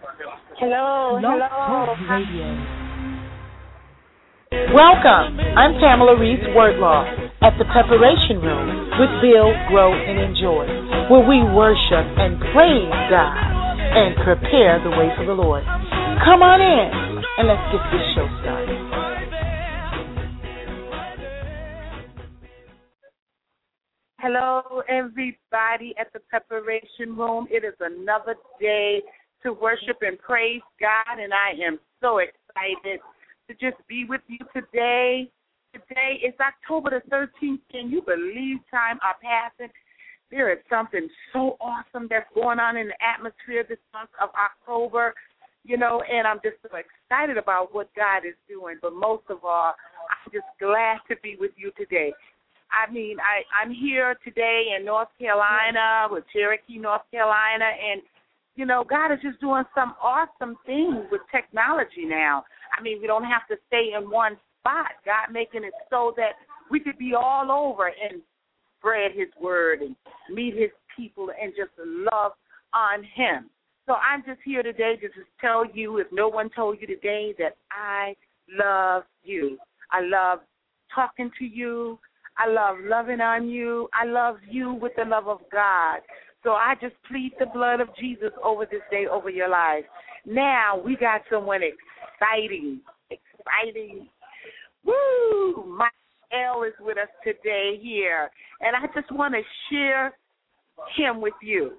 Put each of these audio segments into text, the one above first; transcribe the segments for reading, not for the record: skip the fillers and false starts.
Hello, Blog hello. Talk Radio. Welcome. I'm Pamela Reese Wordlaw at the Preparation Room with Bill, Grow, and Enjoy, where we worship and praise God and prepare the way for the Lord. Come on in and let's get this show started. Hello, everybody at the Preparation Room. It is another day to worship and praise God, and I am so excited to just be with you today. Today is October the 13th. Can you believe time are passing? There is something so awesome that's going on in the atmosphere this month of October, and I'm just so excited about what God is doing. But most of all, I'm just glad to be with you today. I'm here today in North Carolina with Cherokee, North Carolina, and God is just doing some awesome things with technology now. We don't have to stay in one spot. God making it so that we could be all over and spread His word and meet His people and just love on Him. So I'm just here today to just tell you, if no one told you today, that I love you. I love talking to you. I love loving on you. I love you with the love of God. So I just plead the blood of Jesus over this day, over your life. Now we got someone exciting. Woo! Mike L is with us today here, and I just want to share him with you.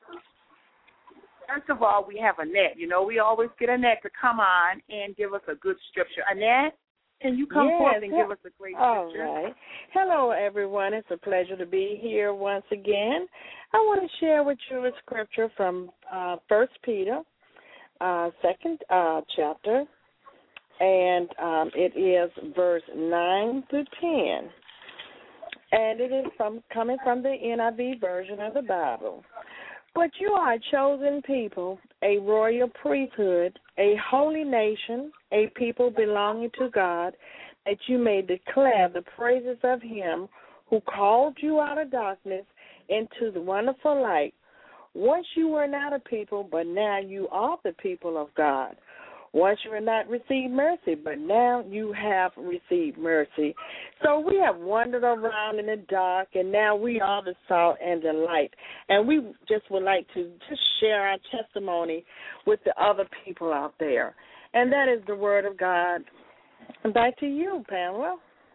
First of all, we have Annette. We always get Annette to come on and give us a good scripture. Annette, can you come forth and give us a great scripture? All right. Hello, everyone. It's a pleasure to be here once again. I want to share with you a scripture from 1 Peter, second chapter, and it is verse 9 through 10. And it is coming from the NIV version of the Bible. But you are a chosen people, a royal priesthood, a holy nation, a people belonging to God, that you may declare the praises of Him who called you out of darkness into the wonderful light. Once you were not a people, but now you are the people of God. Once you had not received mercy, but now you have received mercy. So we have wandered around in the dark, and now we are the salt and the light. And we just would like to just share our testimony with the other people out there. And that is the word of God. And back to you, Pamela.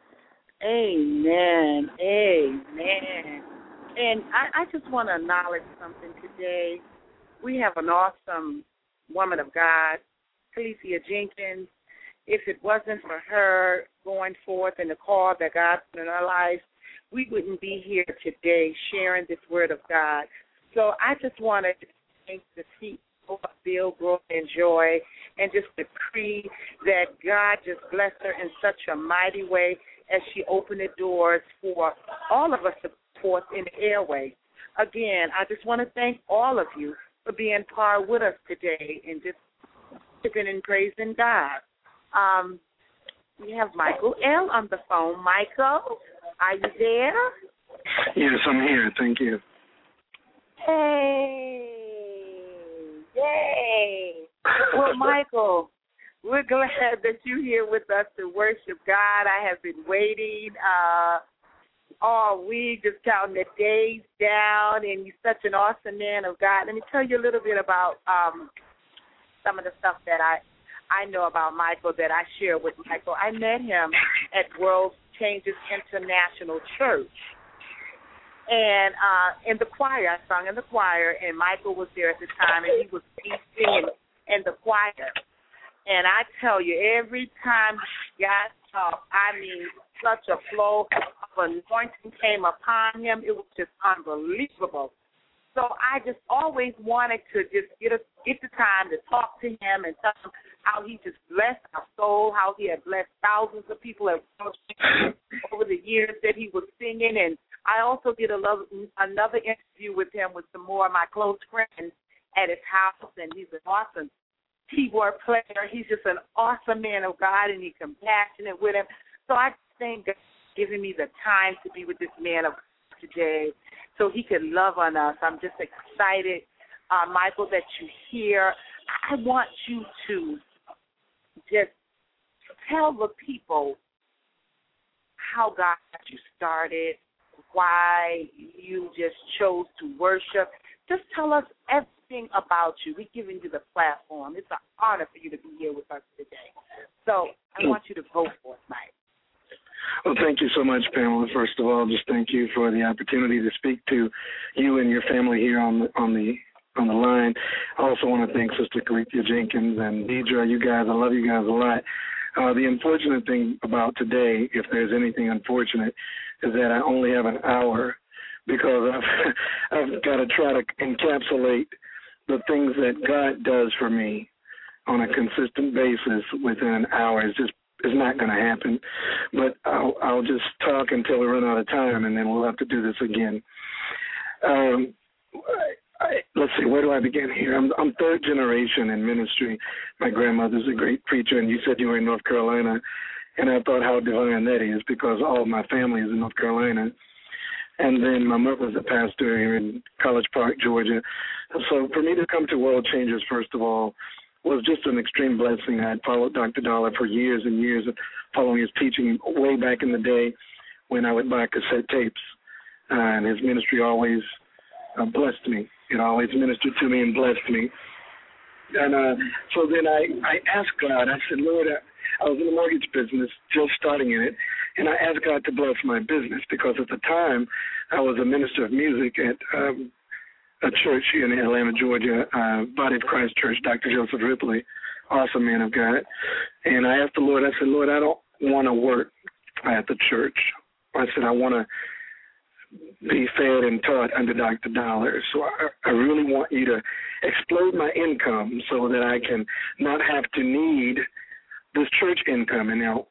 Amen. Amen. And I just want to acknowledge something today. We have an awesome woman of God, Felicia Jenkins. If it wasn't for her going forth in the call that God put in our life, we wouldn't be here today sharing this word of God. So I just wanted to thank the people of Bill, Grow, and Joy, and just decree that God just blessed her in such a mighty way as she opened the doors for all of us to forth in the airway. Again, I just want to thank all of you for being part with us today and just worshiping and praising God. We have Michael L. on the phone. Michael, are you there? Yes, I'm here. Thank you. Hey, yay. Well, Michael, we're glad that you're here with us to worship God. I have been waiting all week, just counting the days down, and you're such an awesome man of God. Let me tell you a little bit about some of the stuff that I know about Michael that I share with Michael. I met him at World Changes International Church. And in the choir, I sung in the choir, and Michael was there at the time, and he was singing in the choir. And I tell you, every time God talked, such a flow of anointing came upon him. It was just unbelievable. So I just always wanted to just get the time to talk to him and tell him how he just blessed our soul, how he had blessed thousands of people over the years that he was singing. And I also did another interview with him with some more of my close friends at his house, and he's an awesome keyboard player. He's just an awesome man of God, and he's compassionate with him. So I think God's giving me the time to be with this man of God today so he could love on us. I'm just excited, Michael, that you're here. I want you to just tell the people how God got you started, why you just chose to worship. Just tell us everything about you. We're giving you the platform. It's an honor for you to be here with us today. So I want you to go for it, Mike. Well, thank you so much, Pamela. First of all, just thank you for the opportunity to speak to you and your family here on the line. I also want to thank Sister Calethea Jenkins and Deidre. You guys, I love you guys a lot. The unfortunate thing about today, if there's anything unfortunate, is that I only have an hour because I've got to try to encapsulate the things that God does for me on a consistent basis within an hour. It's not going to happen. But I'll just talk until we run out of time, and then we'll have to do this again. Let's see, where do I begin here? I'm third generation in ministry. My grandmother's a great preacher, and you said you were in North Carolina, and I thought how divine that is because all of my family is in North Carolina. And then my mother's a pastor here in College Park, Georgia. So for me to come to World Changers, first of all, was just an extreme blessing. I had followed Dr. Dollar for years and years, following his teaching way back in the day when I would buy cassette tapes. And his ministry always blessed me. It always ministered to me and blessed me. And so then I asked God, I said, Lord, I was in the mortgage business, just starting in it, and I asked God to bless my business because at the time I was a minister of music at a church here in Atlanta, Georgia, Body of Christ Church, Dr. Joseph Ripley, awesome man of God. And I asked the Lord, I said, Lord, I don't want to work at the church. I said, I want to be fed and taught under Dr. Dollar. So I really want you to explode my income so that I can not have to need this church income. And now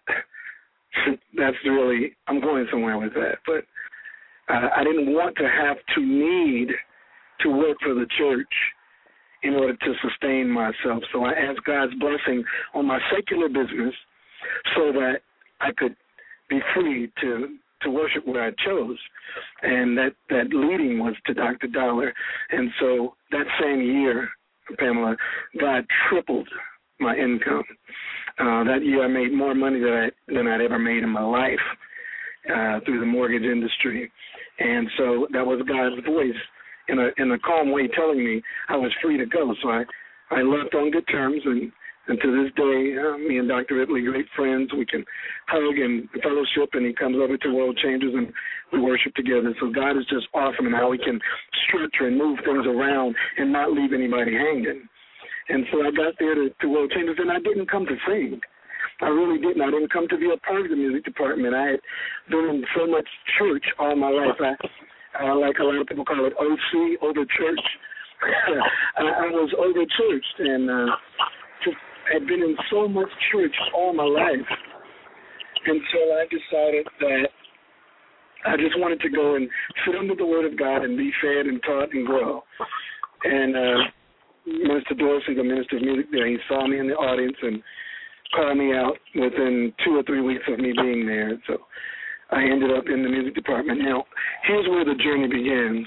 that's really, I'm going somewhere with that. But I didn't want to have to need to work for the church in order to sustain myself. So I asked God's blessing on my secular business so that I could be free to worship where I chose. And that leading was to Dr. Dollar. And so that same year, Pamela, God tripled my income. That year I made more money than I'd ever made in my life through the mortgage industry. And so that was God's voice in a calm way telling me I was free to go. So I left on good terms, and to this day, me and Dr. Ripley, great friends. We can hug and fellowship, and he comes over to World Changers, and we worship together. So God is just awesome in how he can structure and move things around and not leave anybody hanging. And so I got there to World Changers, and I didn't come to sing. I really didn't. I didn't come to be a part of the music department. I had been in so much church all my life. I like a lot of people call it OC, over church. I was over churched and just had been in so much church all my life. And so I decided that I just wanted to go and sit under the Word of God and be fed and taught and grow. And Minister Dorsey, the minister of music there, he saw me in the audience and called me out within 2 or 3 weeks of me being there. So I ended up in the music department. Now, here's where the journey begins.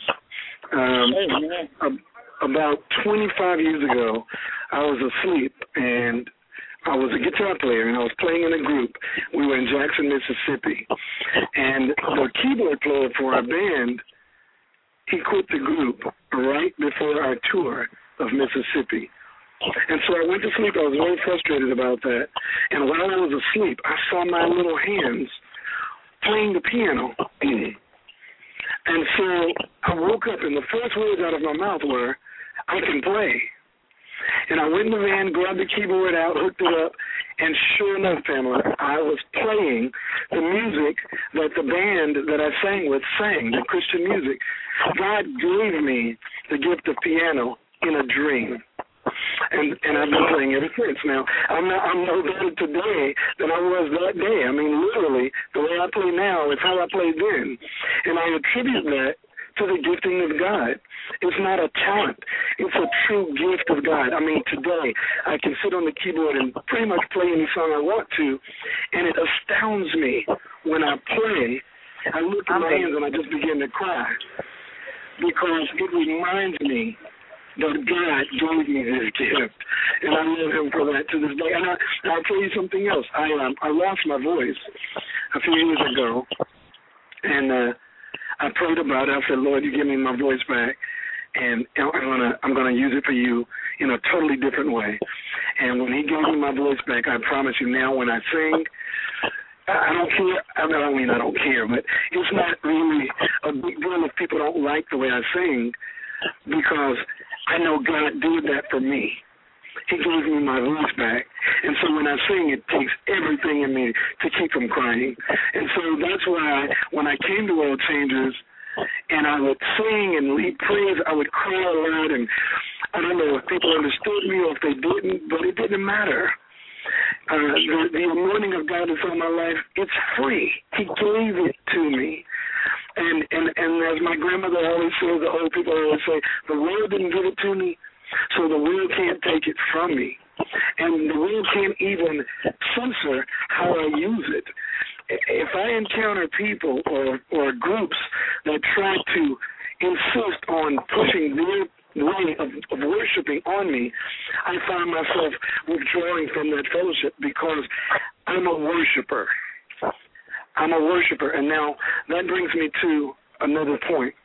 About 25 years ago, I was asleep, and I was a guitar player, and I was playing in a group. We were in Jackson, Mississippi. And the keyboard player for our band, he quit the group right before our tour of Mississippi. And so I went to sleep. I was very frustrated about that. And while I was asleep, I saw my little hands playing the piano. And so I woke up, and the first words out of my mouth were, I can play. And I went in the van, grabbed the keyboard out, hooked it up, and sure enough, Pamela, I was playing the music that the band that I sang with sang, the Christian music. God gave me the gift of piano in a dream. And I've been playing ever since. Now, I'm no better today than I was that day. I mean, literally, the way I play now is how I played then. And I attribute that to the gifting of God. It's not a talent. It's a true gift of God. I mean, today, I can sit on the keyboard and pretty much play any song I want to, and it astounds me when I play. I look at my hands and I just begin to cry because it reminds me But God gave me this gift, and I love him for that to this day. And I'll tell you something else. I lost my voice a few years ago, and I prayed about it. I said, Lord, you give me my voice back, and I'm gonna use it for you in a totally different way. And when he gave me my voice back, I promise you now when I sing, I don't care. I don't care, but it's not really a big deal if people don't like the way I sing, because I know God did that for me. He gave me my voice back. And so when I sing, it takes everything in me to keep from crying. And so that's why when I came to World Changers and I would sing and lead praise, I would cry a lot. And I don't know if people understood me or if they didn't, but it didn't matter. The anointing of God that's on my life, it's free. He gave it to me. And as my grandmother always says, the old people always say, the world didn't give it to me, so the world can't take it from me. And the world can't even censor how I use it. If I encounter people or groups that try to insist on pushing their way of worshiping on me, I find myself withdrawing from that fellowship because I'm a worshiper. I'm a worshiper. And now that brings me to another point.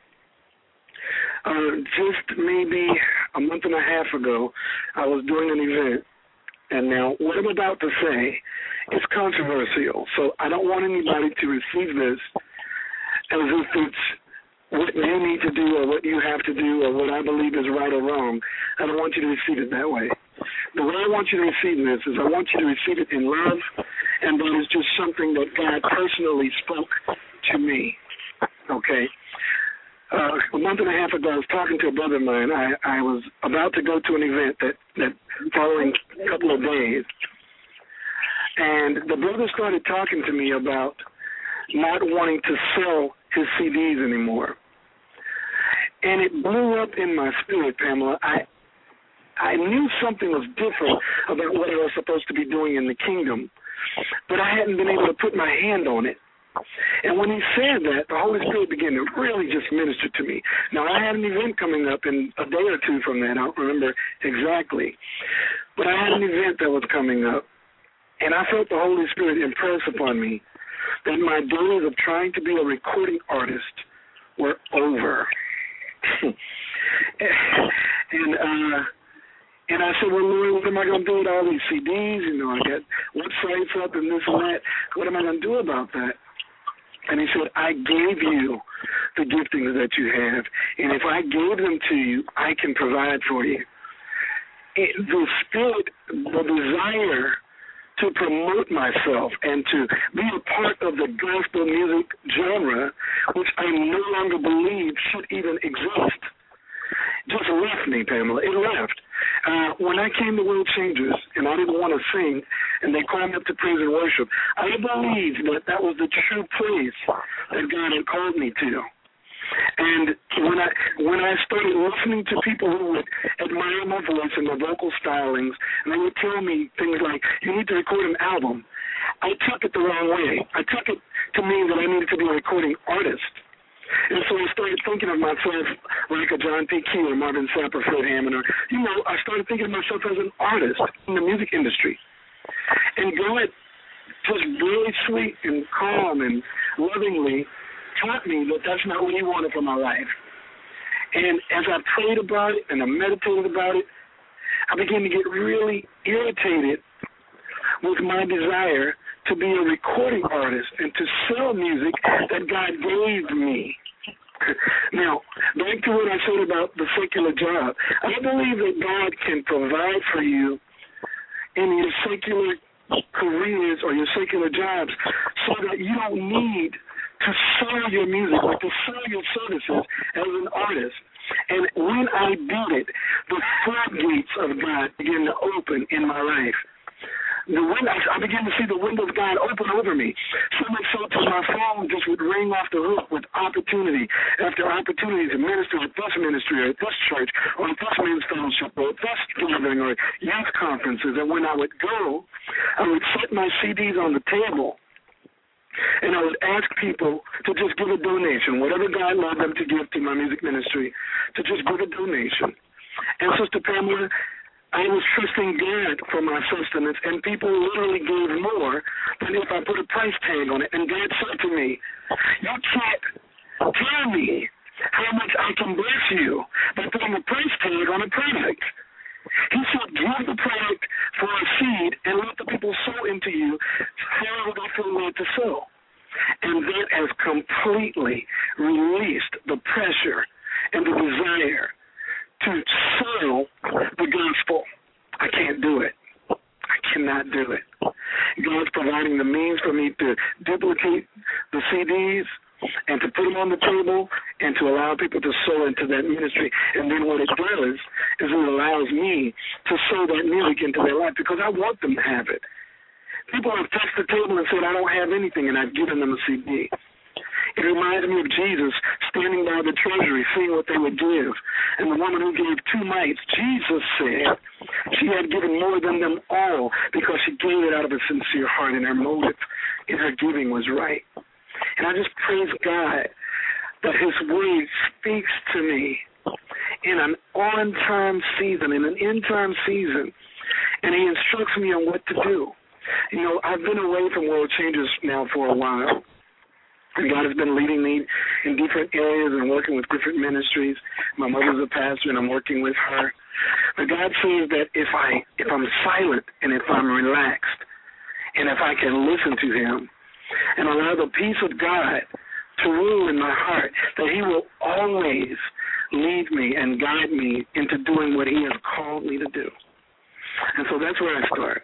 Just maybe a month and a half ago, I was doing an event. And now what I'm about to say is controversial. So I don't want anybody to receive this as if it's what you need to do or what you have to do or what I believe is right or wrong. I don't want you to receive it that way. The way I want you to receive this is I want you to receive it in love, and that is just something that God personally spoke to me, okay? A month and a half ago, I was talking to a brother of mine. I was about to go to an event that following a couple of days, and the brother started talking to me about not wanting to sell his CDs anymore. And it blew up in my spirit, Pamela. I knew something was different about what I was supposed to be doing in the kingdom, but I hadn't been able to put my hand on it. And when he said that, the Holy Spirit began to really just minister to me. Now, I had an event coming up in a day or two from that. I don't remember exactly. But I had an event that was coming up, and I felt the Holy Spirit impress upon me that my days of trying to be a recording artist were over. And I said, well, Lord, what am I going to do with all these CDs? You know, I got websites up and this and that. What am I going to do about that? And he said, I gave you the giftings that you have, and if I gave them to you, I can provide for you. The spirit, the desire to promote myself and to be a part of the gospel music genre, which I no longer believe should even exist, just left me, Pamela. It left. When I came to World Changers and I didn't want to sing and they called me up to praise and worship, I believed that was the true place that God had called me to. And when I started listening to people who would admire my voice and my vocal stylings, and they would tell me things like, you need to record an album, I took it the wrong way. I took it to mean that I needed to be a recording artist. And so I started thinking of myself like a John P. Key or Marvin Sapp or Fred Hammond. Or, I started thinking of myself as an artist in the music industry. And God just really sweet and calm and lovingly taught me that that's not what he wanted for my life. And as I prayed about it and I meditated about it, I began to get really irritated with my desire to be a recording artist and to sell music that God gave me. Now, back to what I said about the secular job. I believe that God can provide for you in your secular careers or your secular jobs so that you don't need to sell your music or to sell your services as an artist. And when I did it, the floodgates of God began to open in my life. I began to see the window of God open over me. So much so that my phone just would ring off the hook with opportunity after opportunity to minister at this ministry or at this church or at this men's fellowship or at this gathering or youth conferences. And when I would go, I would set my CDs on the table and I would ask people to just give a donation, whatever God allowed them to give to my music ministry, to just give a donation. And Sister Pamela, I was trusting God for my sustenance, and people literally gave more than if I put a price tag on it. And God said to me, you can't tell me how much I can bless you by putting a price tag on a product. He said, give the product for a seed and let the people sow into you however they feel led to sow. And that has completely released the pressure and the desire to sell the gospel. I can't do it. I cannot do it. God's providing the means for me to duplicate the CDs and to put them on the table and to allow people to sow into that ministry. And then what it does is it allows me to sow that music into their life because I want them to have it. People have touched the table and said, I don't have anything, and I've given them a CD. It reminds me of Jesus standing by the treasury, seeing what they would give. And the woman who gave 2 mites, Jesus said she had given more than them all because she gave it out of a sincere heart, and her motive in her giving was right. And I just praise God that his word speaks to me in an on-time season, in an end-time season, and he instructs me on what to do. You know, I've been away from World Changers now for a while, and God has been leading me in different areas and working with different ministries. My mother's a pastor, and I'm working with her. But God says that if I'm silent and if I'm relaxed and if I can listen to him and allow the peace of God to rule in my heart, that he will always lead me and guide me into doing what he has called me to do. And so that's where I start.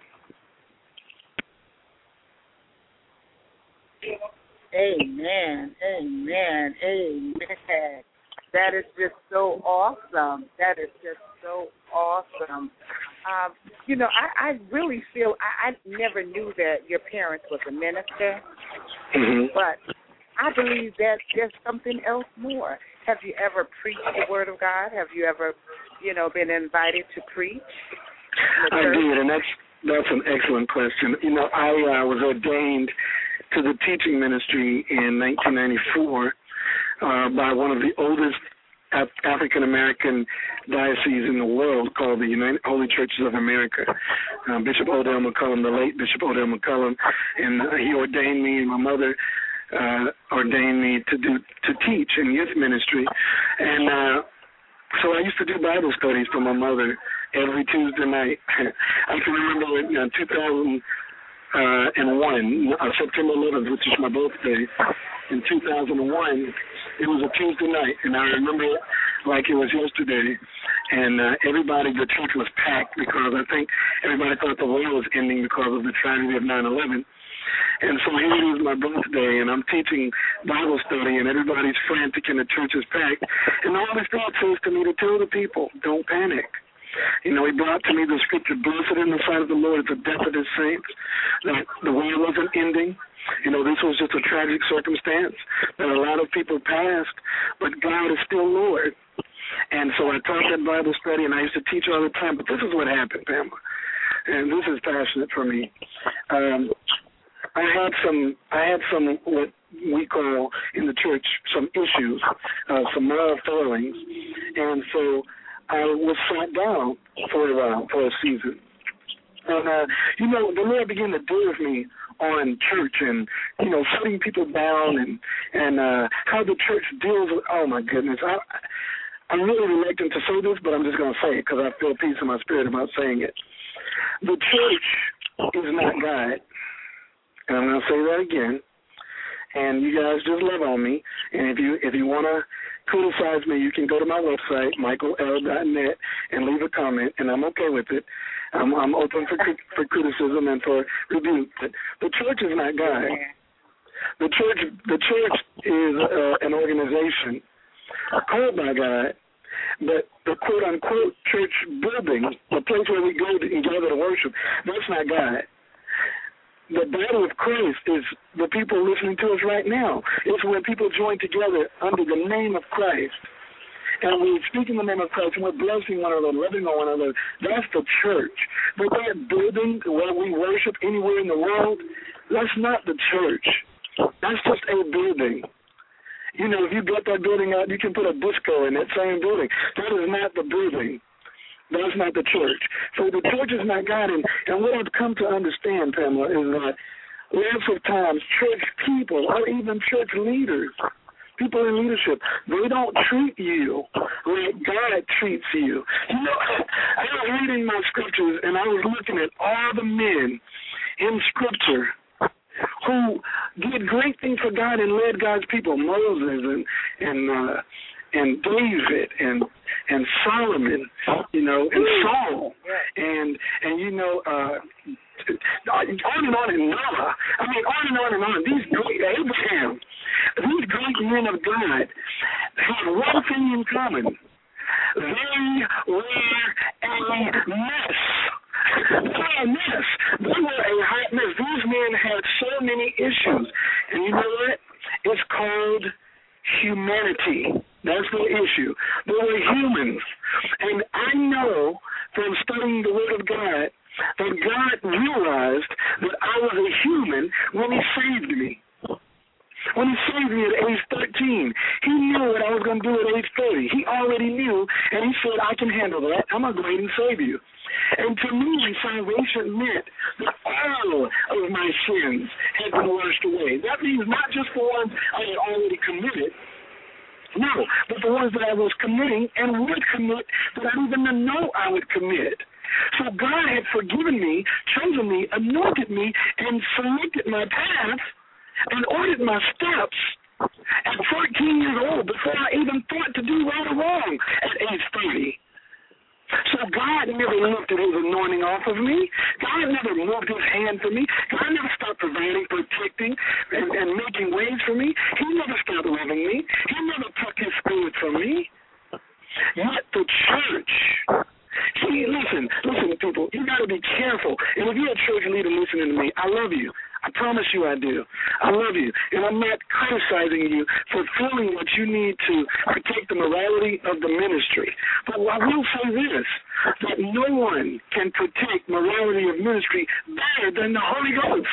Amen, amen, amen. That is just so awesome. That is just so awesome. You know, I really feel I never knew that your parents was a minister, but I believe that there's something else more. Have you ever preached the Word of God? Have you ever, been invited to preach? I did, and that's an excellent question. You know, I was ordained to the teaching ministry in 1994 by one of the oldest African-American dioceses in the world called the United Holy Churches of America, Bishop Odell McCullum, the late Bishop Odell McCullum, and he ordained me, and my mother ordained me to teach in youth ministry. And so I used to do Bible studies for my mother every Tuesday night. I can remember in 2001, September 11th, which is my birthday, in 2001, it was a Tuesday night, and I remember it like it was yesterday. And everybody, the church was packed because I think everybody thought the war was ending because of the tragedy of 9/11. And so here it is my birthday, and I'm teaching Bible study, and everybody's frantic, and the church is packed. And the Holy Spirit says to me to tell the people, don't panic. You know, he brought to me the scripture, blessed in the sight of the Lord is the death of his saints, that the war wasn't ending. You know, this was just a tragic circumstance that a lot of people passed, but God is still Lord. And so I taught that Bible study, and I used to teach all the time, but this is what happened, Pamela, and this is passionate for me. I had some what we call in the church some issues, some moral failings, and so I was sat down for a while, for a season. And, the Lord began to deal with me on church and, shutting people down and how the church deals with, oh, my goodness. I'm really reluctant to say this, but I'm just going to say it because I feel peace in my spirit about saying it. The church is not God. And I'm going to say that again. And you guys just love on me. And if you want to criticize me, you can go to my website, michael.l.net, and leave a comment, and I'm okay with it. I'm open for criticism and for rebuke. But the church is not God. The church is an organization called by God, but the quote-unquote church building, the place where we go and gather to worship, that's not God. The body of Christ is the people listening to us right now. It's where people join together under the name of Christ. And we're speaking the name of Christ, and we're blessing one another, loving on one another. That's the church. But that building where we worship anywhere in the world, that's not the church. That's just a building. If you get that building out, you can put a disco in that same building. That is not the building. That's not the church. So the church is not God. And what I've come to understand, Pamela, is that lots of times church people or even church leaders, people in leadership, they don't treat you like God treats you. You know, I was reading my scriptures and I was looking at all the men in Scripture who did great things for God and led God's people, Moses and David and Solomon, you know, and Saul, and you know, on and on, and Noah. I mean, on and on. These great Abraham, these great men of God had one thing in common: they were a mess. They were a hot mess. These men had so many issues. And you know what? It's called humanity. That's the issue. They were humans. And I know from studying the Word of God that God realized that I was a human when He saved me. When He saved me at age 13, He knew what I was going to do at age 30. He already knew, and He said, I can handle that. I'm going to go ahead and save you. And to me, salvation meant that all of my sins had been washed away. That means not just the ones I had already committed, no, but the ones that I was committing and would commit that I didn't even know I would commit. So God had forgiven me, chosen me, anointed me, and selected my path and ordered my steps at 14 years old before I even thought to do right or wrong at age 30. So God never lifted His anointing off of me. God never moved His hand for me. God never stopped providing, protecting, and making ways for me. He never stopped loving me. He never took His Spirit from me. Yet the church. See, listen, people, you got to be careful. And if you're a church leader listening to me, I love you. I promise you I do. I love you. And I'm not criticizing you for feeling what you need to protect the morality of the ministry. But I will say this, that no one can protect morality of ministry better than the Holy Ghost.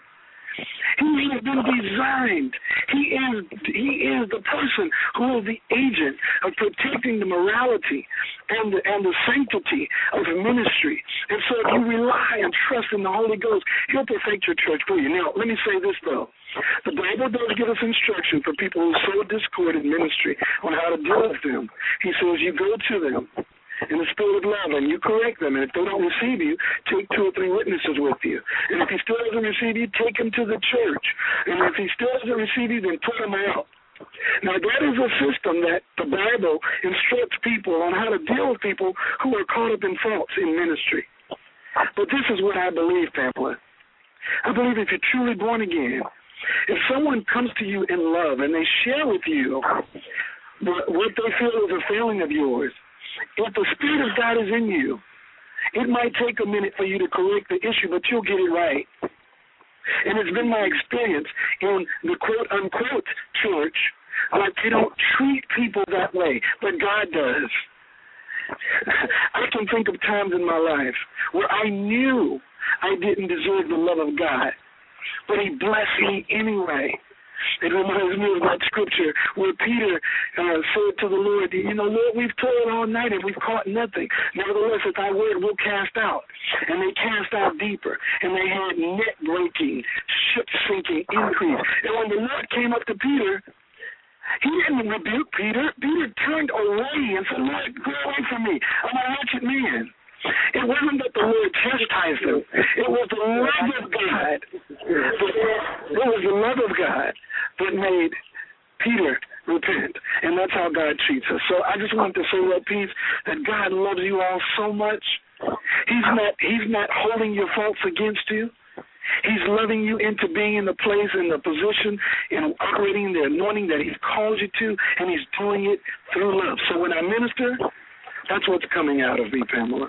He has been designed. He is the person who is the agent of protecting the morality and the sanctity of ministry. And so if you rely and trust in the Holy Ghost, He'll perfect your church for you. Now, let me say this, though. The Bible does give us instruction for people who sow discord in ministry on how to deal with them. He says you go to them in the spirit of love, and you correct them. And if they don't receive you, take 2 or 3 witnesses with you. And if he still doesn't receive you, take him to the church. And if he still doesn't receive you, then put him out. Now, that is a system that the Bible instructs people on how to deal with people who are caught up in faults in ministry. But this is what I believe, Pamela. I believe if you're truly born again, if someone comes to you in love and they share with you what they feel is a failing of yours, if the Spirit of God is in you, it might take a minute for you to correct the issue, but you'll get it right. And it's been my experience in the quote-unquote church, like they don't treat people that way, but God does. I can think of times in my life where I knew I didn't deserve the love of God, but He blessed me anyway. It reminds me of that scripture where Peter said to the Lord, Lord, we've toiled all night and we've caught nothing. Nevertheless, at thy word we'll cast out. And they cast out deeper. And they had net-breaking, ship-sinking increase. And when the Lord came up to Peter, He didn't rebuke Peter. Peter turned away and said, Lord, go away from me. I'm a wretched man. It wasn't that the Lord chastised him. It was the love of God. It was the love of God that made Peter repent. And that's how God treats us. So I just wanted to say that piece, that God loves you all so much. He's not holding your faults against you. He's loving you into being in the place, in the position, and operating the anointing that He's called you to, and He's doing it through love. So when I minister, that's what's coming out of me, Pamela.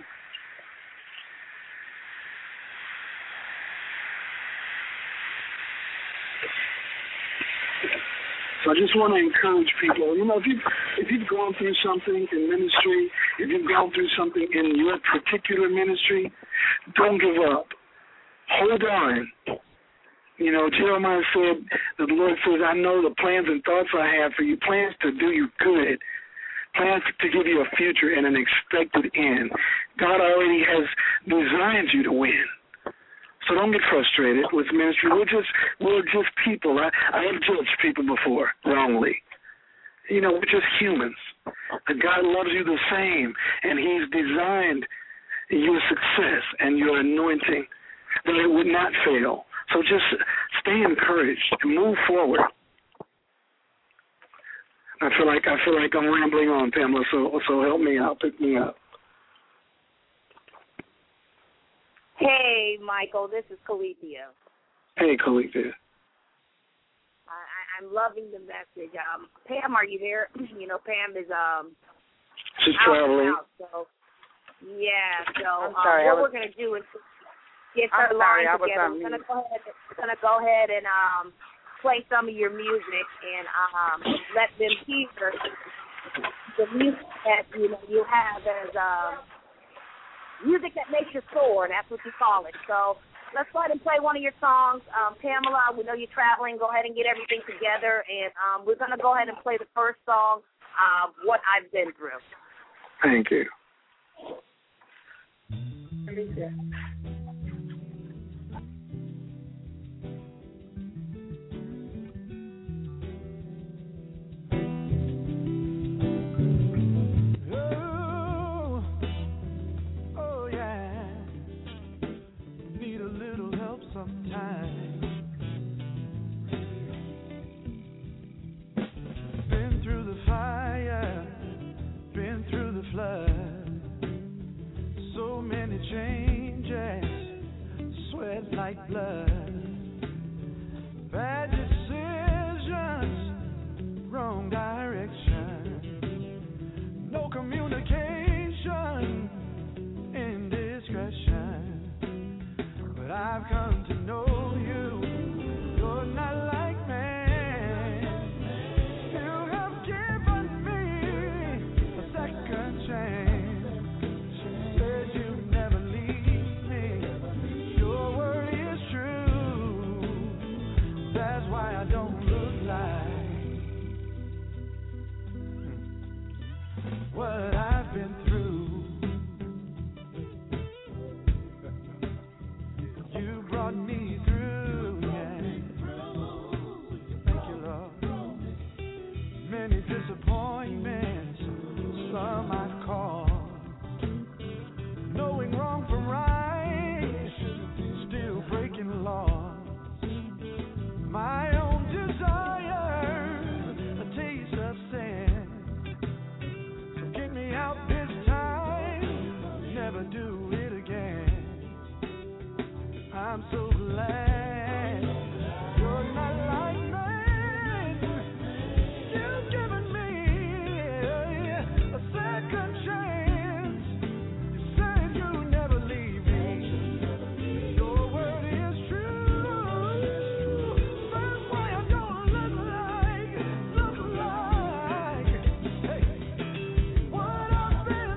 So I just want to encourage people, if you've gone through something in ministry, if you've gone through something in your particular ministry, don't give up. Hold on. Jeremiah said, the Lord says, I know the plans and thoughts I have for you, plans to do you good, plans to give you a future and an expected end. God already has designed you to win. So don't get frustrated with ministry. We're just people. I have judged people before wrongly. We're just humans. But God loves you the same, and He's designed your success and your anointing that it would not fail. So just stay encouraged and move forward. I feel like I'm rambling on, Pamela. So help me out, pick me up. Hey, Michael, this is Calethea. Hey, Calethea. I'm loving the message. Pam, are you there? Pam is she's traveling. Out, so I'm sorry, what we're going to do is get her line together. We're going to go ahead and play some of your music and let them hear the music that you have as music that makes you soar. That's what you call it. So let's go ahead and play one of your songs. Pamela, we know you're traveling. Go ahead and get everything together, and we're going to go ahead and play the first song, What I've Been Through. Thank you. Been through the fire, been through the flood, so many changes, sweat like blood, bad decisions, wrong direction, no communication, indiscretion, but I've come to know you, you're not like me. You have given me a second chance. Said you'd never leave me. Your word is true. That's why I don't look like what I've been through. You brought me through, yeah. Thank you, Lord. Many disappointments, some I've caused. Knowing wrong from right, still breaking laws. My own desire, a taste of sin. So get me out this time, never do it again. I'm so glad you're not like me. You've given me a second chance. You said you'd never leave me. Your word is true. That's why I don't look like what I've been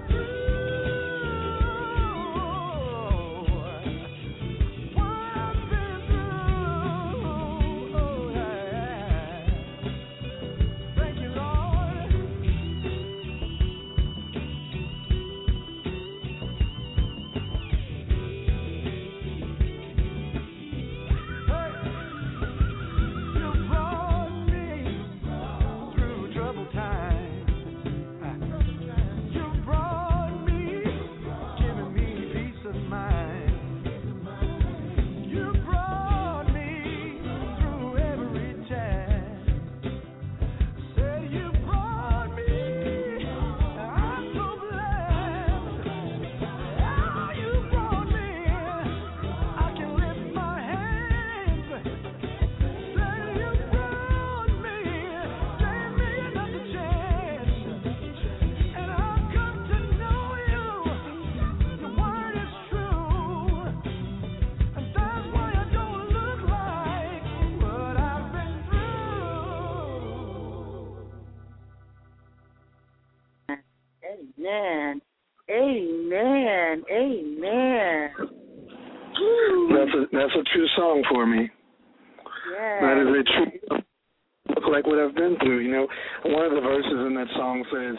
Amen. Amen. That's a true song for me. Yeah. That is a true, look like what I've been through. You know, one of the verses in that song says,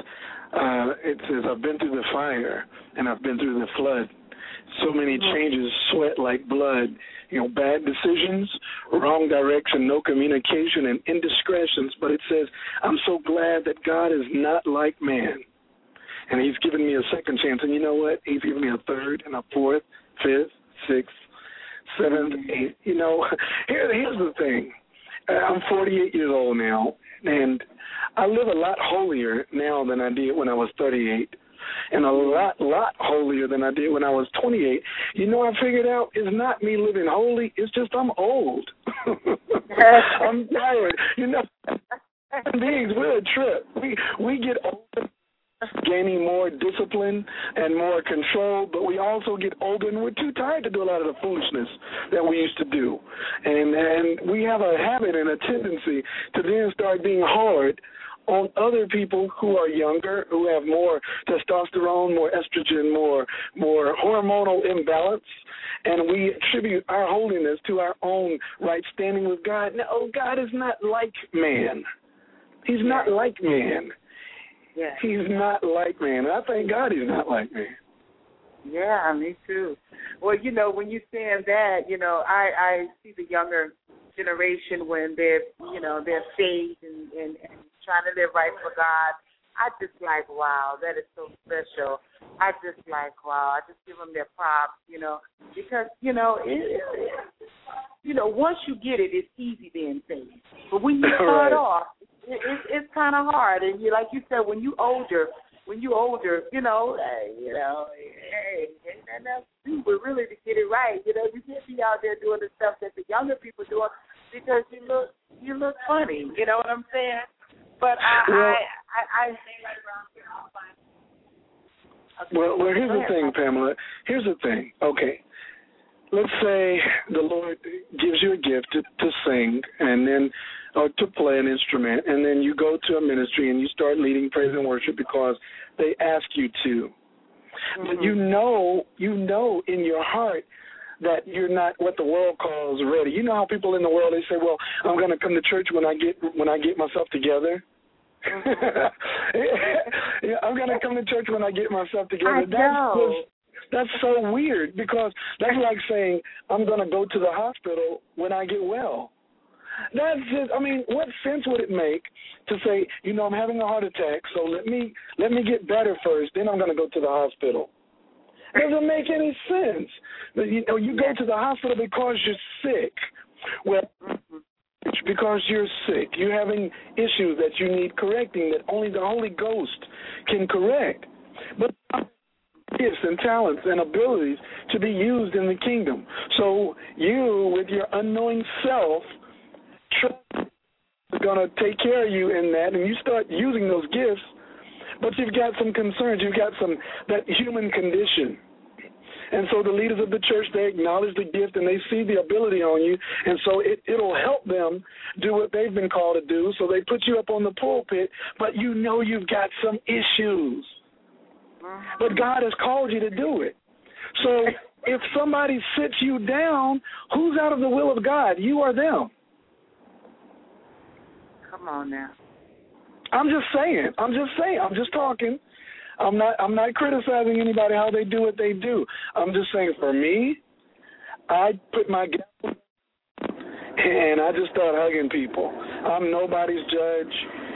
it says, I've been through the fire and I've been through the flood. So many changes, sweat like blood, bad decisions, wrong direction, no communication, and indiscretions. But it says, I'm so glad that God is not like man. And he's given me a second chance. And you know what? He's given me a third and a fourth, fifth, sixth, seventh, eighth. Here's the thing. I'm 48 years old now, and I live a lot holier now than I did when I was 38. And a lot holier than I did when I was 28. I figured out it's not me living holy. It's just I'm old. I'm tired. Beings, we're a trip. We get older, gaining more discipline and more control, but we also get older and we're too tired to do a lot of the foolishness that we used to do. And we have a habit and a tendency to then start being hard on other people who are younger, who have more testosterone, more estrogen, more hormonal imbalance, and we attribute our holiness to our own right standing with God. No, God is not like man. He's not like man. Yeah. He's not like man. And I thank God he's not like man. Yeah, me too. Well, when you're saying that, I see the younger generation when they're saved and trying to live right for God. I just like, wow, that is so special. I just like, wow, I just give them their props, because, once you get it, it's easy being saved. But when you start off, it's kind of hard. And like you said, when you older, hey, ain't nothing else to do but really to get it right. You can't be out there doing the stuff that the younger people doing because you look funny. You know what I'm saying? But Well, here's the thing, Pamela. Here's the thing. Okay. Let's say the Lord gives you a gift to sing and then to play an instrument, and then you go to a ministry and you start leading praise and worship because they ask you to. Mm-hmm. But you know in your heart that you're not what the world calls ready. You know how people in the world, they say, well, I'm going to come to church when I get myself together. Yeah, I'm going to come to church when I get myself together. That's so weird because that's like saying I'm going to go to the hospital when I get well. That's just, what sense would it make to say, I'm having a heart attack, so let me get better first, then I'm going to go to the hospital. It doesn't make any sense. You go to the hospital because you're sick. Well, because you're sick. You're having issues that you need correcting that only the Holy Ghost can correct. But gifts and talents and abilities to be used in the kingdom. So you, with your unknowing self, is going to take care of you in that, and you start using those gifts, but you've got some concerns. You've got that human condition. And so the leaders of the church, they acknowledge the gift and they see the ability on you, and so it'll help them do what they've been called to do. So they put you up on the pulpit, but you've got some issues. But God has called you to do it. So if somebody sits you down, who's out of the will of God, you or them? Come on now. I'm just saying. I'm just talking. I'm not criticizing anybody how they do what they do. I'm just saying for me, I put my gap and I just start hugging people. I'm nobody's judge.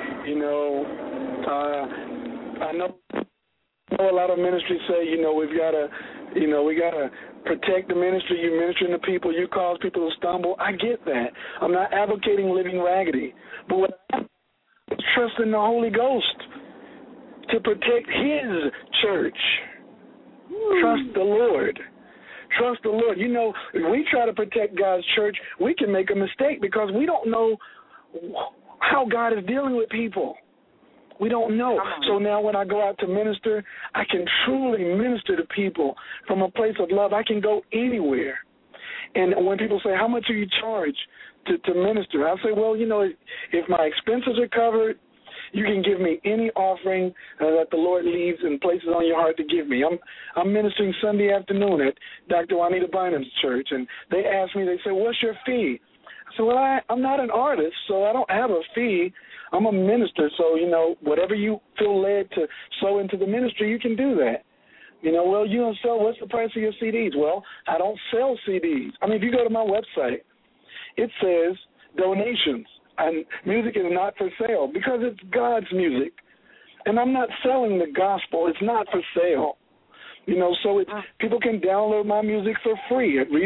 I know a lot of ministries say, we gotta protect the ministry. You ministering to people, you cause people to stumble. I get that. I'm not advocating living raggedy, but what I'm trusting the Holy Ghost to protect His church. Trust the Lord. Trust the Lord. If we try to protect God's church, we can make a mistake because we don't know how God is dealing with people. We don't know. So now when I go out to minister, I can truly minister to people from a place of love. I can go anywhere. And when people say, how much are you charged to minister? I say, well, if my expenses are covered, you can give me any offering that the Lord leaves and places on your heart to give me. I'm ministering Sunday afternoon at Dr. Juanita Bynum's church, and they ask me, they say, what's your fee? I said, well, I'm not an artist, so I don't have a fee. I'm a minister, so, whatever you feel led to sow into the ministry, you can do that. Well, you don't sell, what's the price of your CDs? Well, I don't sell CDs. I mean, if you go to my website, it says donations, and music is not for sale because it's God's music. And I'm not selling the gospel. It's not for sale. So people can download my music for free at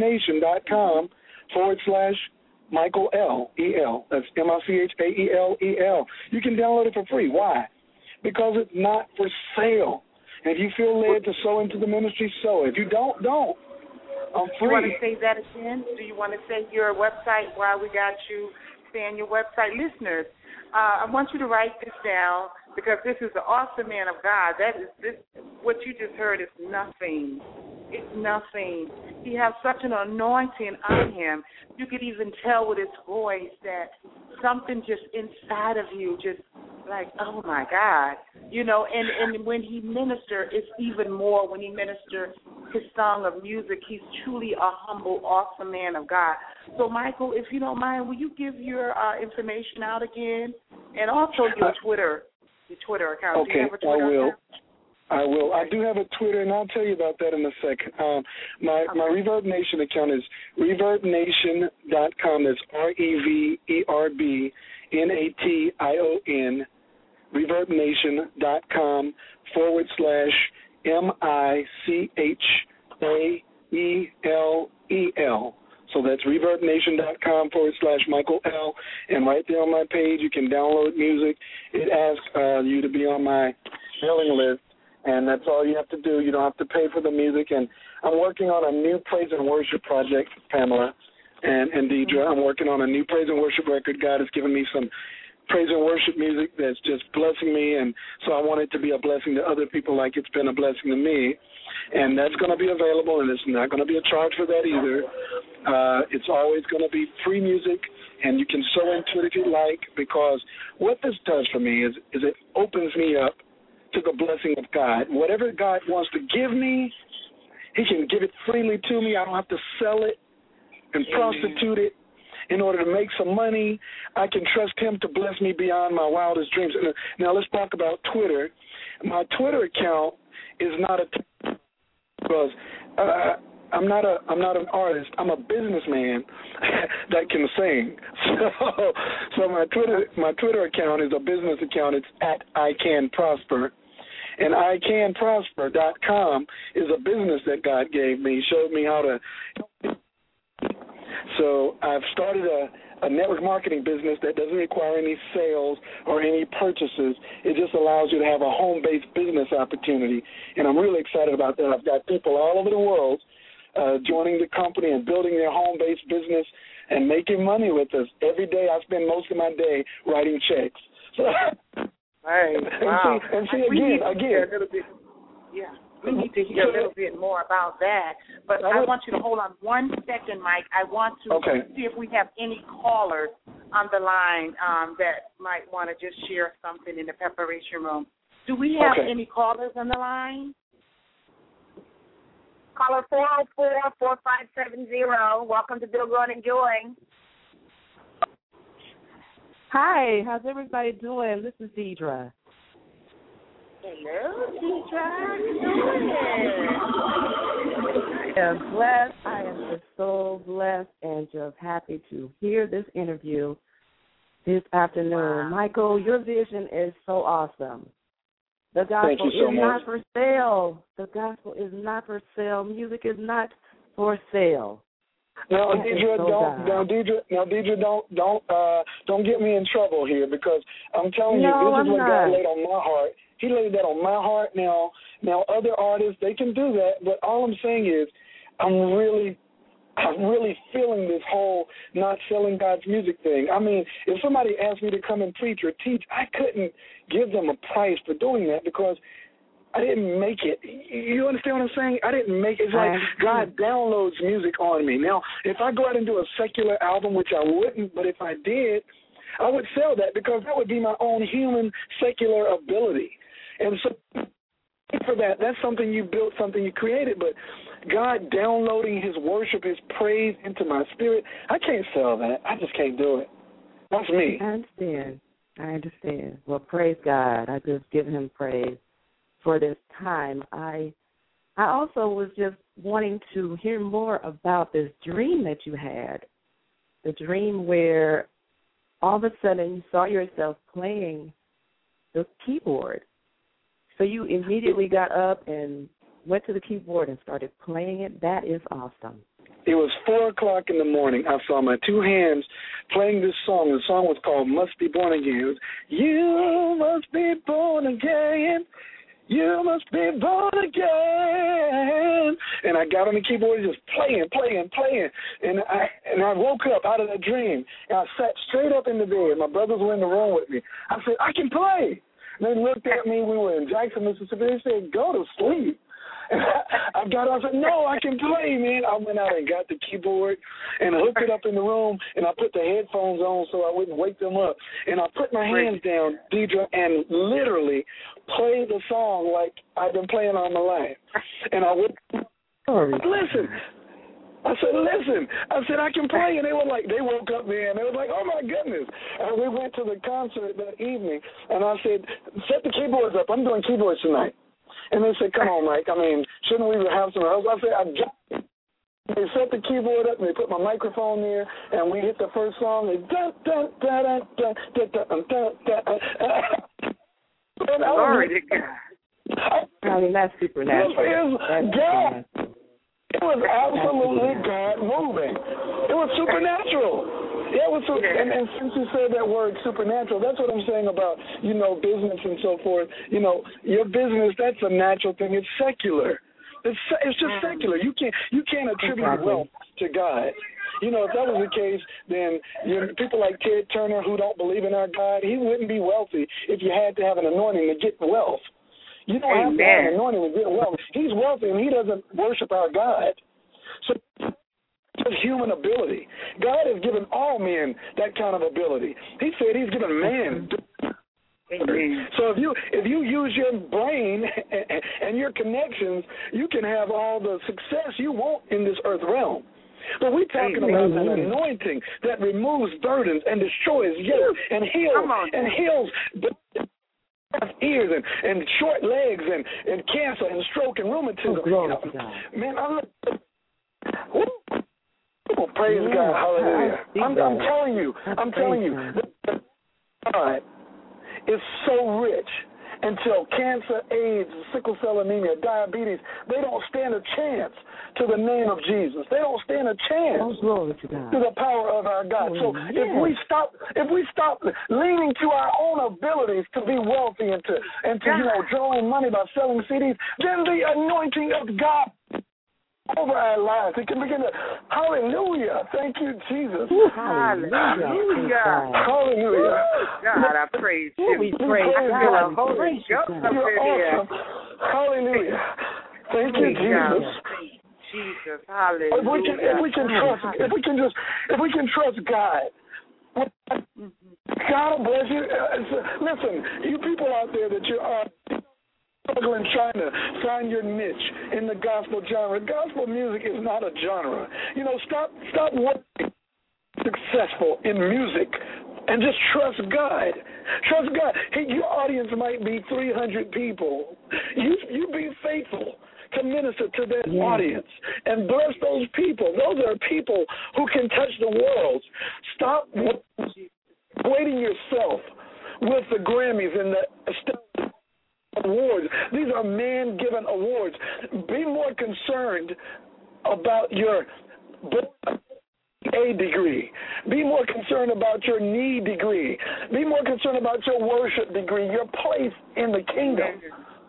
ReverbNation.com/Michael L. E-L. That's MICHAELEL. You can download it for free. Why? Because it's not for sale. And if you feel led to sow into the ministry, sow. If you don't. I'm free. Do you want to say that again? Do you want to say your website while we got you saying your website? Listeners, I want you to write this down because this is an awesome man of God. What you just heard is nothing. It's nothing. He has such an anointing on him. You could even tell with his voice that something just inside of you just like, oh, my God. And when he ministers, it's even more when he ministers his song of music. He's truly a humble, awesome man of God. So, Michael, if you don't mind, will you give your information out again? And also your Twitter account. Okay, do you have a Twitter account? I will. I do have a Twitter, and I'll tell you about that in a second. My Reverb Nation account is ReverbNation.com. That's ReverbNation, ReverbNation.com/MICHAELEL. So that's ReverbNation.com/Michael L. And right there on my page, you can download music. It asks you to be on my mailing list, and that's all you have to do. You don't have to pay for the music. And I'm working on a new praise and worship project, Pamela and Deidre. I'm working on a new praise and worship record. God has given me some praise and worship music that's just blessing me, and so I want it to be a blessing to other people like it's been a blessing to me. And that's going to be available, and it's not going to be a charge for that either. It's always going to be free music, and you can sow into it if you like, because what this does for me is it opens me up to the blessing of God. Whatever God wants to give me, he can give it freely to me. I don't have to sell it and prostitute it in order to make some money. I can trust him to bless me beyond my wildest dreams. Now let's talk about Twitter. My Twitter account is not because I'm not an artist. I'm a businessman that can sing. So my Twitter account is a business account. It's at I Can Prosper. And ICanProsper.com is a business that God gave me. He showed me how to. So I've started a network marketing business that doesn't require any sales or any purchases. It just allows you to have a home-based business opportunity, and I'm really excited about that. I've got people all over the world joining the company and building their home-based business and making money with us. Every day I spend most of my day writing checks. So, right. Wow. And see again. Yeah. We need to hear a little bit more about that. But I want you to hold on 1 second, Mike. I want to see if we have any callers on the line that might want to just share something in the preparation room. Do we have any callers on the line? Caller 404-4570. Welcome to Bill Grow and Enjoy. Hi, how's everybody doing? This is Deidre. Hello, Deidre. How you doing? I am blessed. I am just so blessed and just happy to hear this interview this afternoon. Wow. Michael, your vision is so awesome. The gospel is not for sale. The gospel is not for sale. Music is not for sale. Now, Deidre, don't get me in trouble here, because I'm telling you, this is what God laid on my heart. He laid that on my heart. Now other artists, they can do that, but all I'm saying is I'm really feeling this whole not selling God's music thing. I mean, if somebody asked me to come and preach or teach, I couldn't give them a price for doing that because I didn't make it. You understand what I'm saying? I didn't make it. It's like God downloads music on me. Now, if I go out and do a secular album, which I wouldn't, but if I did, I would sell that because that would be my own human secular ability. And so for that's something you built, something you created, but God downloading his worship, his praise into my spirit, I can't sell that. I just can't do it. That's me. I I understand. Well, praise God. I just give him praise for this time. I also was just wanting to hear more about this dream that you had, the dream where all of a sudden you saw yourself playing the keyboard. So you immediately got up and went to the keyboard and started playing it. That is awesome. It was 4 o'clock in the morning. I saw my two hands playing this song. The song was called Must Be Born Again. It was, you must be born again. You must be born again. And I got on the keyboard just playing. And I woke up out of that dream. And I sat straight up in the bed. My brothers were in the room with me. I said, I can play. And they looked at me. We were in Jackson, Mississippi. They said, go to sleep. And I got up and said, no, I can play, man. I went out and got the keyboard and hooked it up in the room, and I put the headphones on so I wouldn't wake them up. And I put my hands down, Deidre, and literally played the song like I've been playing all my life. And I would listen. I said, I can play. And they woke up there, and they were like, oh, my goodness. And we went to the concert that evening, and I said, set the keyboards up. I'm doing keyboards tonight. And they said, come on, Mike, I mean, shouldn't we have some else? I said, they set the keyboard up, and they put my microphone there, and we hit the first song, and Glory to God. I mean, that's supernatural. It was absolutely God moving. It was supernatural. Yeah, it was and since you said that word supernatural, that's what I'm saying about, business and so forth. Your business, that's a natural thing. It's secular. It's just secular. You can't attribute wealth to God. If that was the case, then people like Ted Turner who don't believe in our God, he wouldn't be wealthy if you had to have an anointing to get wealth. You don't have to have an anointing to get wealth. He's wealthy and he doesn't worship our God. So it's human ability. God has given all men that kind of ability. He said he's given man. So if you use your brain and your connections, you can have all the success you want in this earth realm. But we're talking about an anointing that removes burdens and destroys yokes and heals ears and short legs and cancer and stroke and rheumatism. Man, praise God, hallelujah. I'm telling you, God is so rich until cancer, AIDS, sickle cell anemia, diabetes, they don't stand a chance to the name of Jesus. They don't stand a chance to the power of our God. So if we stop leaning to our own abilities to be wealthy and to draw in money by selling CDs, then the anointing of God over our lives. It can begin to, hallelujah. Thank you, Jesus. Hallelujah. Hallelujah. God, I praise you. We praise God. You're awesome. Hallelujah. Thank you, Jesus. Jesus, hallelujah. If we can trust God. God will bless you. Listen, you people out there that you are struggling trying to find your niche in the gospel genre. Gospel music is not a genre. Stop wanting successful in music and just trust God. Trust God. Hey, your audience might be 300 people. You be faithful to minister to that audience and bless those people. Those are people who can touch the world. Stop equating yourself with the Grammys and the awards. These are man-given awards. Be more concerned about your A degree. Be more concerned about your need degree. Be more concerned about your worship degree, your place in the kingdom.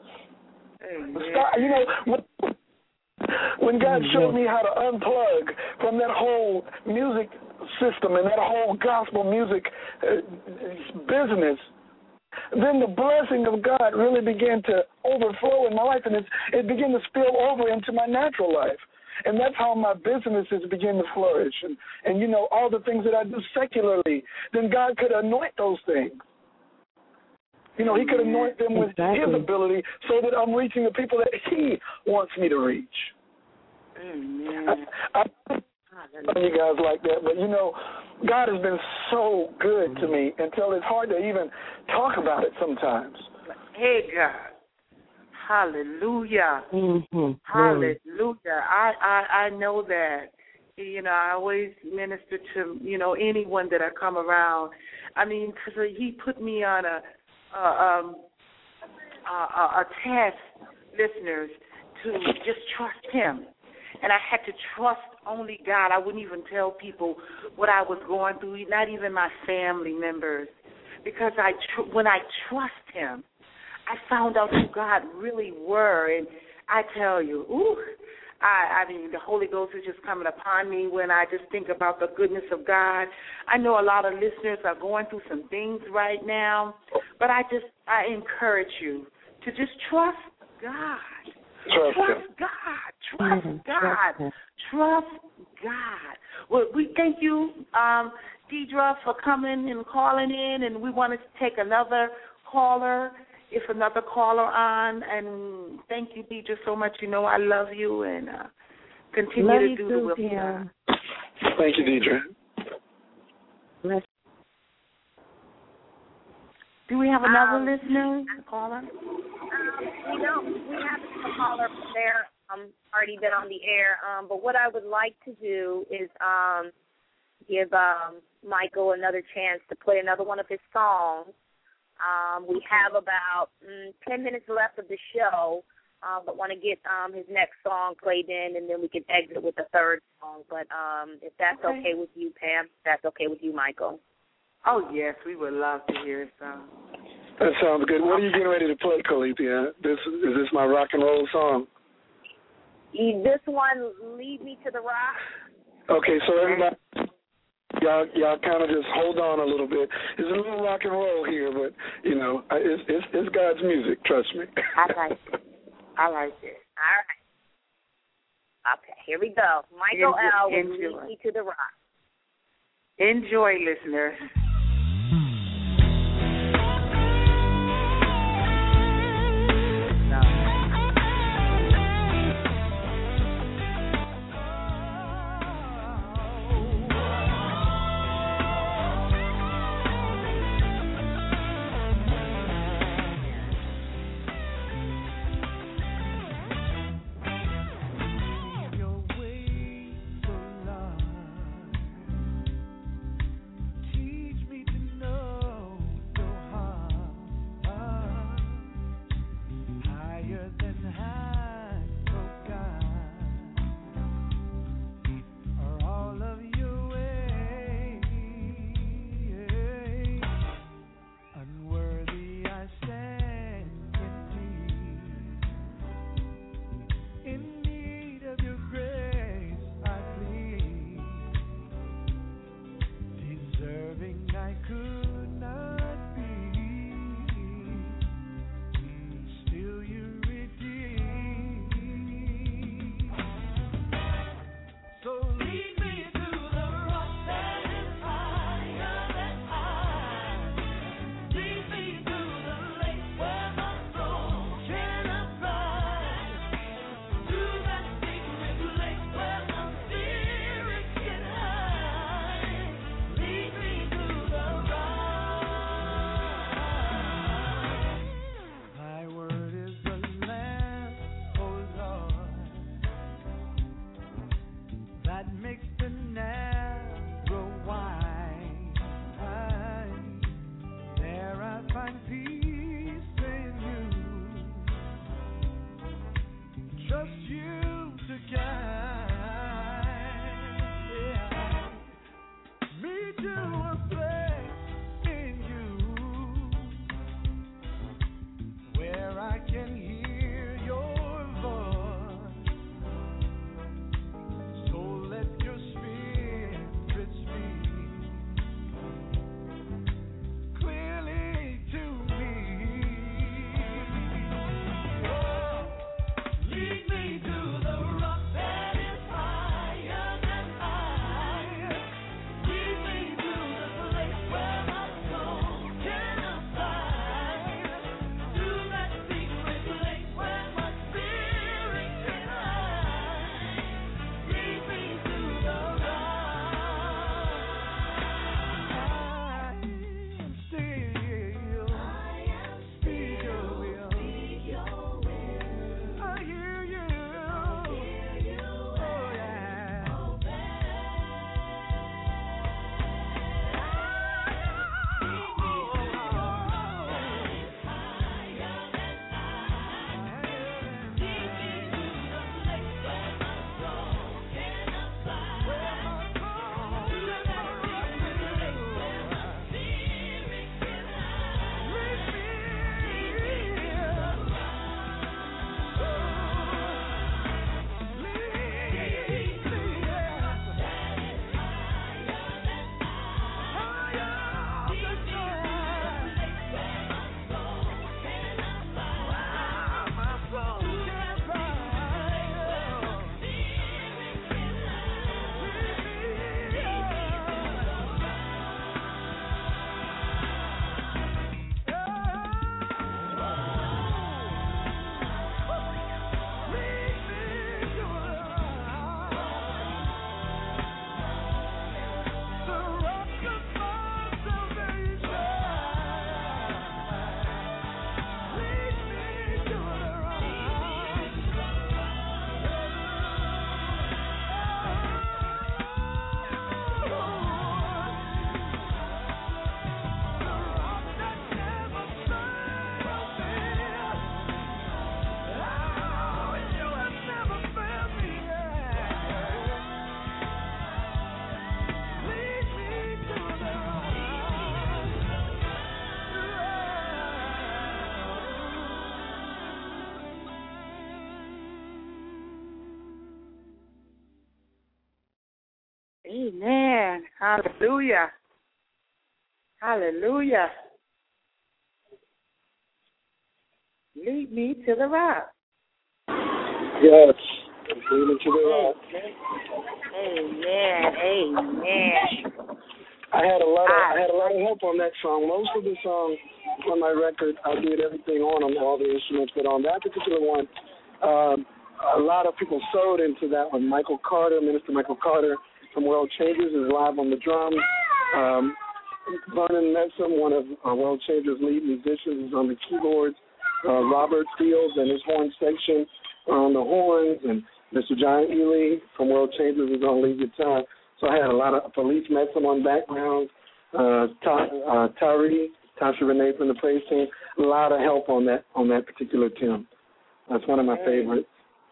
When God showed me how to unplug from that whole music system and that whole gospel music business, then the blessing of God really began to overflow in my life, and it began to spill over into my natural life. And that's how my businesses begin to flourish. And all the things that I do secularly, then God could anoint those things. He could anoint them with his ability so that I'm reaching the people that he wants me to reach. I don't know you guys like that, but God has been so good to me until it's hard to even talk about it sometimes. Hey, God. Hallelujah. Mm-hmm. Hallelujah. I know that. You know, I always minister to, you know, anyone that I come around. I mean, because he put me on a test, listeners, to just trust him. And I had to trust only God. I wouldn't even tell people what I was going through, not even my family members, because when I trust him, I found out who God really were. And I tell you, I mean, the Holy Ghost is just coming upon me when I just think about the goodness of God. I know a lot of listeners are going through some things right now, but I encourage you to just trust God. Trust God. Well, we thank you, Deidre, for coming and calling in, and we wanted to take another caller, if another caller on, and thank you, Deidre, so much. You know I love you, and continue to do the will of God. Thank you, Deidre. Bless. Do we have another listener, caller? We don't. We have a caller there. Already been on the air. But what I would like to do is give Michael another chance to play another one of his songs. We have about 10 minutes left of the show, but want to get his next song played in, and then we can exit with the third song. But if that's okay with you, Pam, if that's okay with you, Michael. Oh, yes, we would love to hear his song. That sounds good. What are you getting ready to play, Calethea? Is this my rock and roll song? This one, Lead Me to the Rock. Okay, so everybody, y'all kind of just hold on a little bit. It's a little rock and roll here, but, you know, it's God's music, trust me. I like it. All right. Okay, here we go. Michael L. with Lead Me to the Rock. Enjoy, listeners. Your spirit Amen. Hallelujah. Hallelujah. Lead me to the rock. Yes. Lead me to the rock. Amen. Amen. I had a lot of help on that song. Most of the songs on my record, I did everything on them, all the instruments, but on that particular one, a lot of people sewed into that one. Michael Carter, Minister Michael Carter from World Changers, is live on the drums. Vernon Messam, one of World Changers' lead musicians, is on the keyboards. Robert Fields and his horn section are on the horns, and Mr. John Ely from World Changers is on lead guitar. So I had a lot of Felice Messam on background, Tasha Renee from the praise team. A lot of help on that particular tune. That's one of my favorites.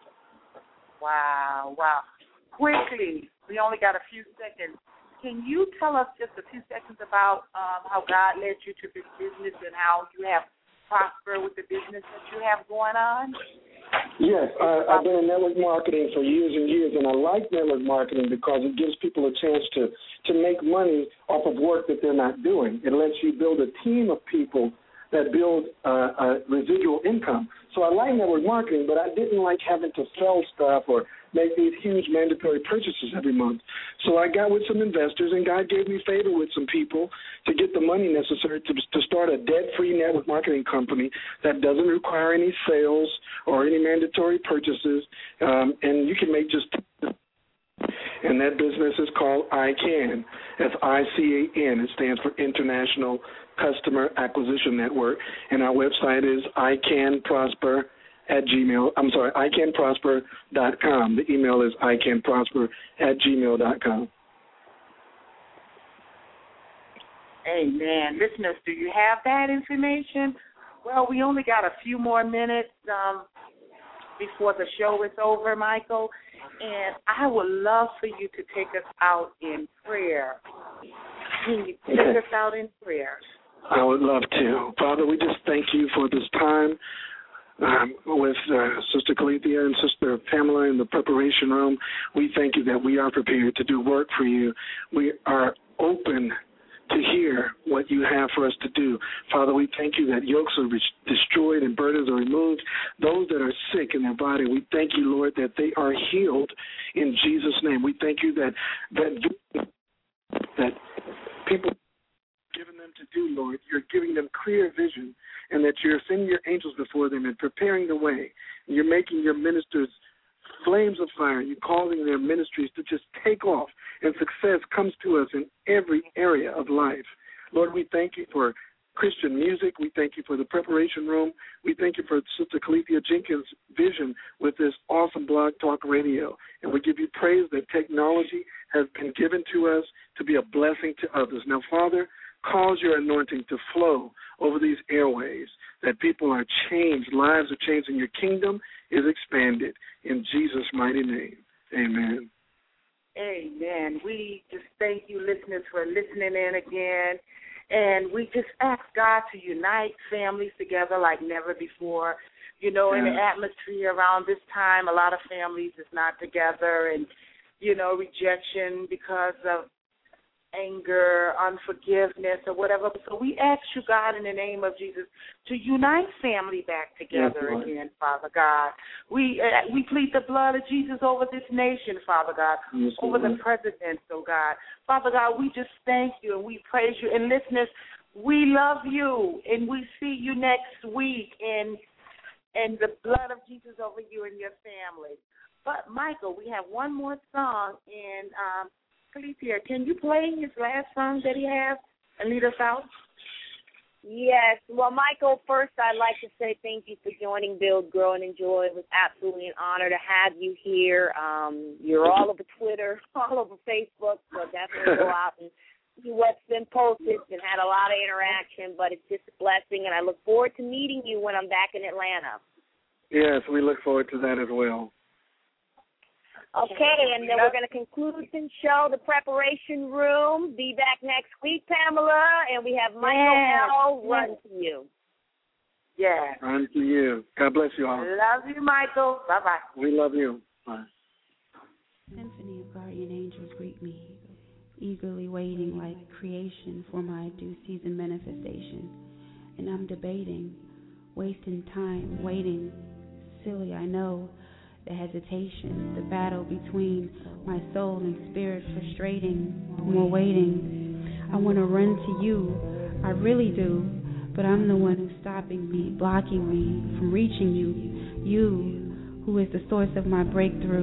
Wow. Quickly, we only got a few seconds. Can you tell us just a few seconds about how God led you to this business and how you have prospered with the business that you have going on? Yes, I've been in network marketing for years and years, and I like network marketing because it gives people a chance to make money off of work that they're not doing. It lets you build a team of people that build residual income. So I like network marketing, but I didn't like having to sell stuff or make these huge mandatory purchases every month. So I got with some investors, and God gave me favor with some people to get the money necessary to start a debt-free network marketing company that doesn't require any sales or any mandatory purchases, and you can make just. And that business is called ICANN. That's ICAN. It stands for International Customer Acquisition Network. And our website is iCanProsper.com. The email is iCanProsper@gmail.com. Amen. Listeners, do you have that information? Well, we only got a few more minutes before the show is over, Michael. And I would love for you to take us out in prayer. Can you take us out in prayer? I would love to. Father, we just thank you for this time with Sister Calethea and Sister Pamela in the preparation room. We thank you that we are prepared to do work for you. We are open to hear what you have for us to do. Father, we thank you that yokes are destroyed and burdens are removed. Those that are sick in their body, we thank you, Lord, that they are healed in Jesus' name. We thank you that people given them to do, Lord, you're giving them clear vision, and that you're sending your angels before them and preparing the way. And you're making your ministers flames of fire. You're causing their ministries to just take off, and success comes to us in every area of life. Lord, we thank you for Christian music. We thank you for the preparation room. We thank you for Sister Calethea Jenkins' vision with this awesome Blog Talk Radio. And we give you praise that technology has been given to us to be a blessing to others. Now, Father, cause your anointing to flow over these airways, that people are changed, lives are changed, and your kingdom is expanded. In Jesus' mighty name, amen. Amen. We just thank you, listeners, for listening in again. And we just ask God to unite families together like never before. You know, in the atmosphere around this time, a lot of families is not together, and, you know, rejection because of anger, unforgiveness, or whatever. So we ask you, God, in the name of Jesus, to unite family back together again, Father God. We plead the blood of Jesus over this nation, Father God, over the presidents, oh God. Father God, we just thank you and we praise you. And listeners, we love you, and we see you next week, and the blood of Jesus over you and your family. But, Michael, we have one more song, and Calethea, can you play his last song that he has and lead us out? Yes. Well, Michael, first I'd like to say thank you for joining Build, Grow, and Enjoy. It was absolutely an honor to have you here. You're all over Twitter, all over Facebook, so definitely go out and see what's been posted, and had a lot of interaction, but it's just a blessing, and I look forward to meeting you when I'm back in Atlanta. Yes, we look forward to that as well. Okay, and then we're going to conclude the show, the preparation room. Be back next week, Pamela, and we have Michael L. Run to you. Yeah. Run to you. God bless you all. Love you, Michael. Bye-bye. We love you. Bye. Symphony of guardian angels greet me. eagerly waiting like creation for my due season manifestation. And I'm debating, wasting time, waiting. Silly, I know, the hesitation, the battle between my soul and spirit, frustrating, more waiting. I want to run to you, I really do, but I'm the one who's stopping me, blocking me from reaching you, who is the source of my breakthrough.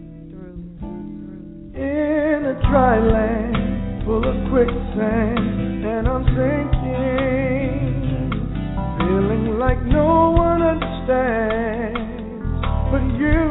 In a dry land full of quicksand, and I'm sinking, feeling like no one understands but you.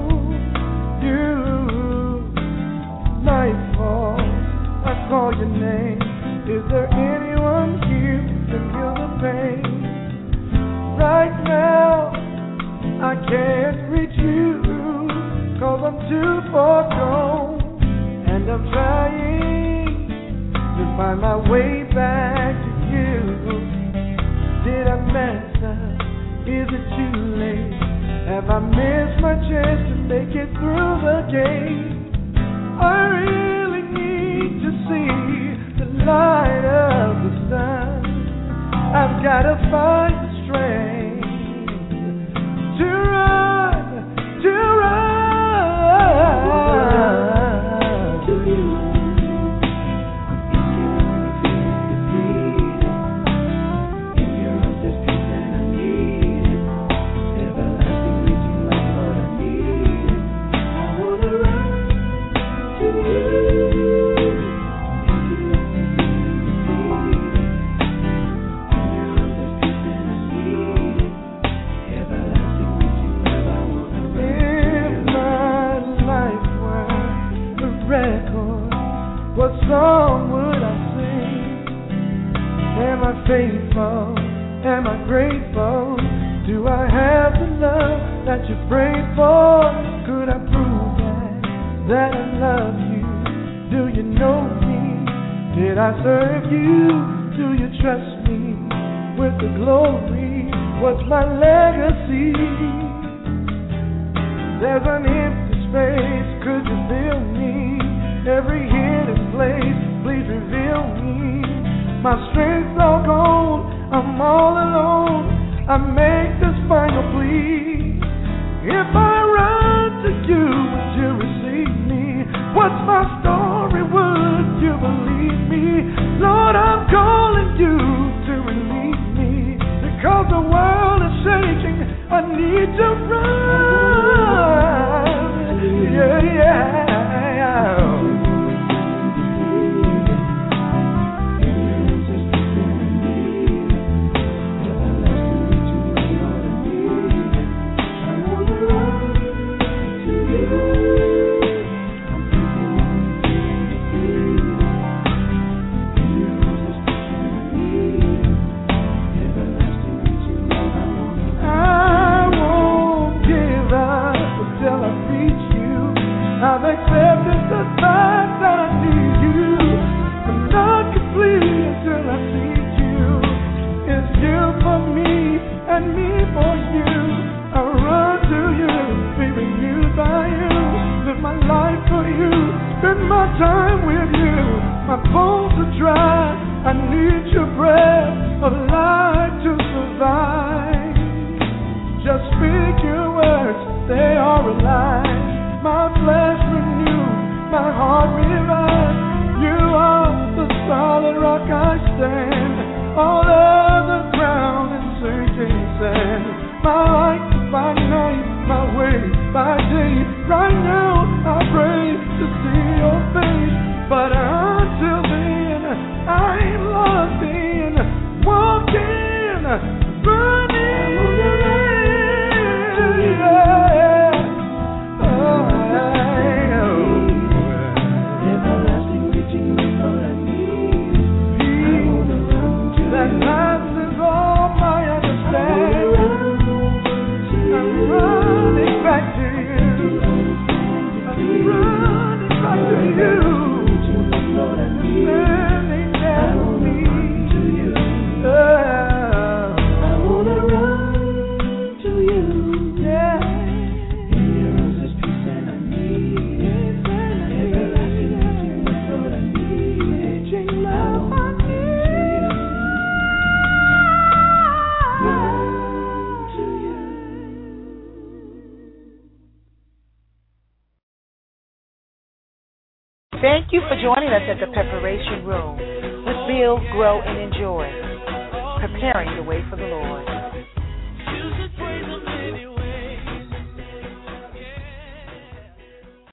Nightfall, I call your name. Is there anyone here who can feel the pain? Right now, I can't reach you, 'cause I'm too far gone. And I'm trying to find my way back to you. Did I mess up? Is it too late? Have I missed my chance to make it through the gate? I really need to see the light of the sun. I've got to find the strength to run, to you. What song would I sing? Am I faithful? Am I grateful? Do I have the love that you prayed for? Could I prove that I love you? Do you know me? Did I serve you? Do you trust me with the glory? What's my legacy? There's an empty space, could you fill me? Every hidden place, please reveal me. My strength's all gone, I'm all alone. I make this final plea. If I run to you, would you receive me? What's my story, would you believe me? Lord, I'm calling you to release me, because the world is shaking, I need to run. Yeah. I've accepted the fact that I need you. I'm not complete until I see you. It's you for me and me for you. I run to you, be renewed by you. Live my life for you, spend my time with you. My bones are dry, I need your breath of life to survive. Just speak your words, they are alive. My flesh renewed, my heart revived. You are the solid rock I stand. All other ground is sinking sand. My light by night, my way by day. Right now I pray to see your face, but until then I'm lost in, walking, running. Thank you for joining us at the Preparation Room with Build, Grow, and Enjoy, preparing the way for the Lord.